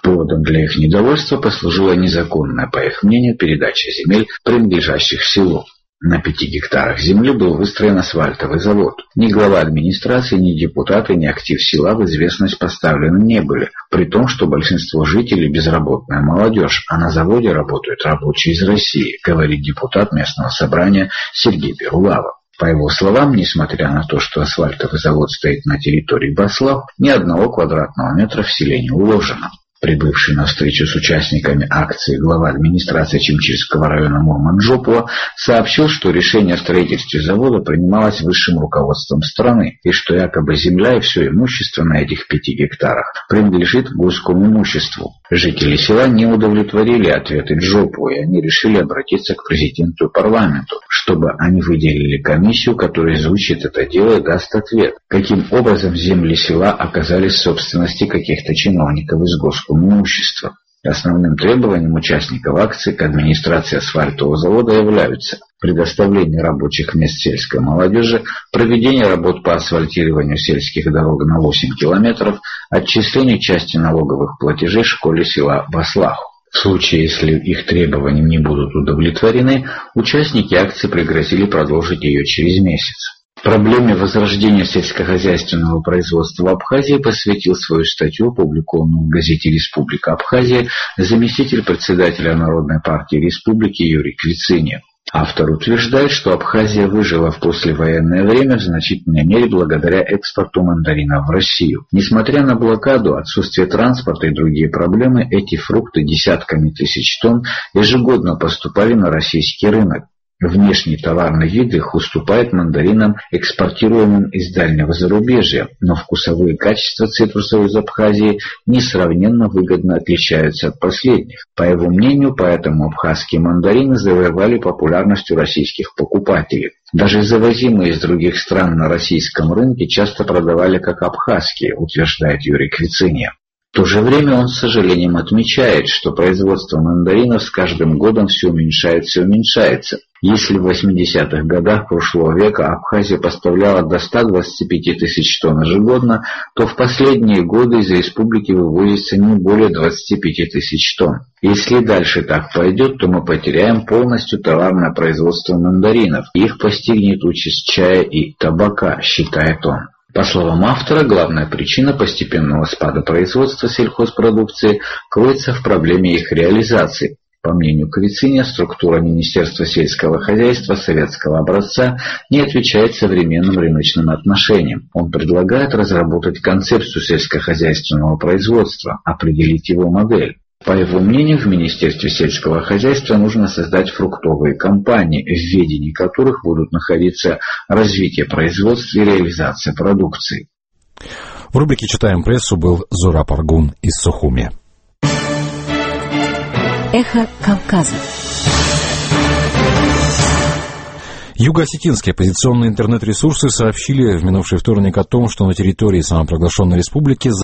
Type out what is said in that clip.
Поводом для их недовольства послужила незаконная, по их мнению, передача земель, принадлежащих селу. На 5 гектарах земли был выстроен асфальтовый завод. Ни глава администрации, ни депутаты, ни актив села в известность поставлены не были, при том, что большинство жителей – безработная молодежь, а на заводе работают рабочие из России, говорит депутат местного собрания Сергей Перулава. По его словам, несмотря на то, что асфальтовый завод стоит на территории Баслав, ни одного квадратного метра в селе не уложено. Прибывший на встречу с участниками акции глава администрации Чимчильского района Мурман Джопова сообщил, что решение о строительстве завода принималось высшим руководством страны, и что якобы земля и все имущество на этих 5 гектарах принадлежит горскому имуществу. Жители села не удовлетворили ответы Джопова, и они решили обратиться к президенту и парламенту, чтобы они выделили комиссию, которая изучит это дело и даст ответ, каким образом земли села оказались в собственности каких-то чиновников из горского имущества. Основным требованием участников акции к администрации асфальтового завода являются предоставление рабочих мест сельской молодежи, проведение работ по асфальтированию сельских дорог на 8 километров, отчисление части налоговых платежей школе села Баслаху. В случае, если их требования не будут удовлетворены, участники акции пригрозили продолжить ее через месяц. Проблеме возрождения сельскохозяйственного производства в Абхазии посвятил свою статью, опубликованную в газете «Республика Абхазия», заместитель председателя Народной партии республики Юрий Квицинин. Автор утверждает, что Абхазия выжила в послевоенное время в значительной мере благодаря экспорту мандаринов в Россию. Несмотря на блокаду, отсутствие транспорта и другие проблемы, эти фрукты десятками тысяч тонн ежегодно поступали на российский рынок. Внешний товарный вид их уступает мандаринам, экспортируемым из дальнего зарубежья, но вкусовые качества цитрусов из Абхазии несравненно выгодно отличаются от последних. По его мнению, поэтому абхазские мандарины завоевали популярность у российских покупателей. Даже завозимые из других стран на российском рынке часто продавали как абхазские, утверждает Юрий Квицинин. В то же время он с сожалением отмечает, что производство мандаринов с каждым годом все уменьшается и уменьшается. Если в 80-х годах прошлого века Абхазия поставляла до 125 тысяч тонн ежегодно, то в последние годы из республики вывозится не более 25 тысяч тонн. Если дальше так пойдет, то мы потеряем полностью товарное производство мандаринов, и их постигнет участь чая и табака, считает он. По словам автора, главная причина постепенного спада производства сельхозпродукции кроется в проблеме их реализации. По мнению Квицинина, структура Министерства сельского хозяйства советского образца не отвечает современным рыночным отношениям. Он предлагает разработать концепцию сельскохозяйственного производства, определить его модель. По его мнению, в Министерстве сельского хозяйства нужно создать фруктовые компании, в ведении которых будут находиться развитие производства и реализация продукции. В рубрике «Читаем прессу» был Зураб Аргун из Сухуми. Эхо Кавказа. Юго-осетинские оппозиционные интернет-ресурсы сообщили в минувший вторник о том, что на территории самопровозглашенной республики